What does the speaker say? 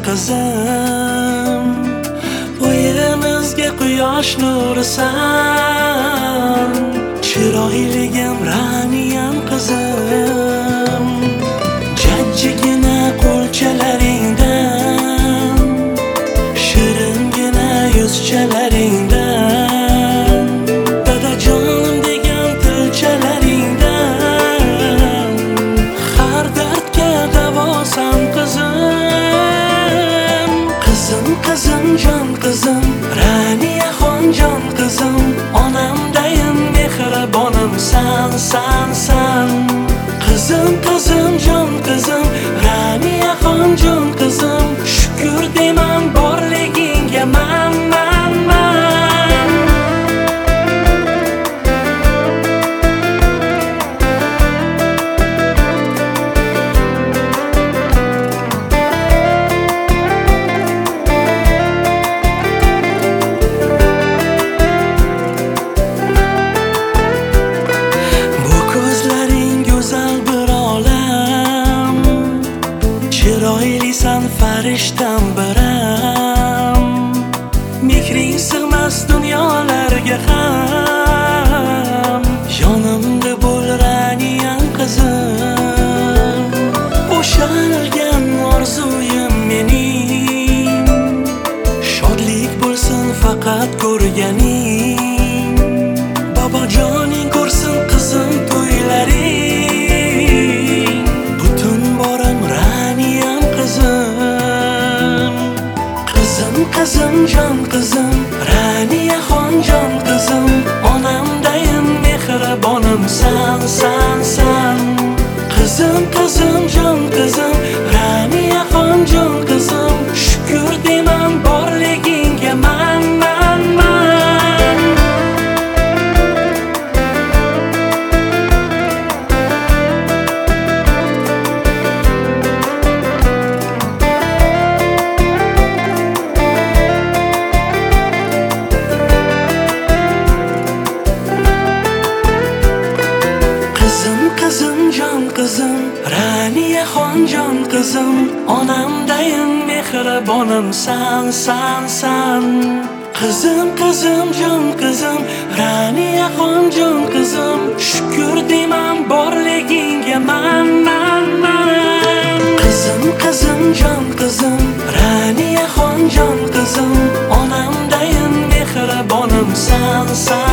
qizim, bo'yimizga quyosh nurisan, chiroyligim Raniyam qizim. Jajjigina qo'lchalaringdan, shiringina yuzchalaringdan, dadajonim degan tilchalaringdan har dardga davosan qizim. Qizim, qizim, jon qizim, Raniyaxon jon qizim, onamdayin mehribonim san, san, san. Qizim, qizim, jon qizim, Raniyaxon jon qizim, shukr deyman borligingga man, man, man. Bu ko'zlaring go'zal bir olam, chiroylisan farishtam biram, mehring sig'mas dunyolarga ham, yonimda bo'l Raniyam qizim. O'shalgan orzuyim mening, shodlik bo'lsin faqat ko'rganing, bobojoning ko'rsin qizim to'ylaring, butun borim Raniyam qizim. Qizim, qizim, jon qizim, Raniyaxon jon qizim, onamdayin mehribonim san, san, san. Qizim, qizim, jon qizim, Raniyaxon jon qizim, shukr deyman borligingga man, man, man. Qizim, qizim, jon qizim, Raniyaxon jon qizim, onamdayin mehribonim san, san, san. Qizim, qizim, jon qizim, Raniyaxon jon qizim, shukr deyman borligingga man, man, man. Qizim, qizim, jon qizim, Raniyaxon jon qizim, onamdayin mehribonim san, san.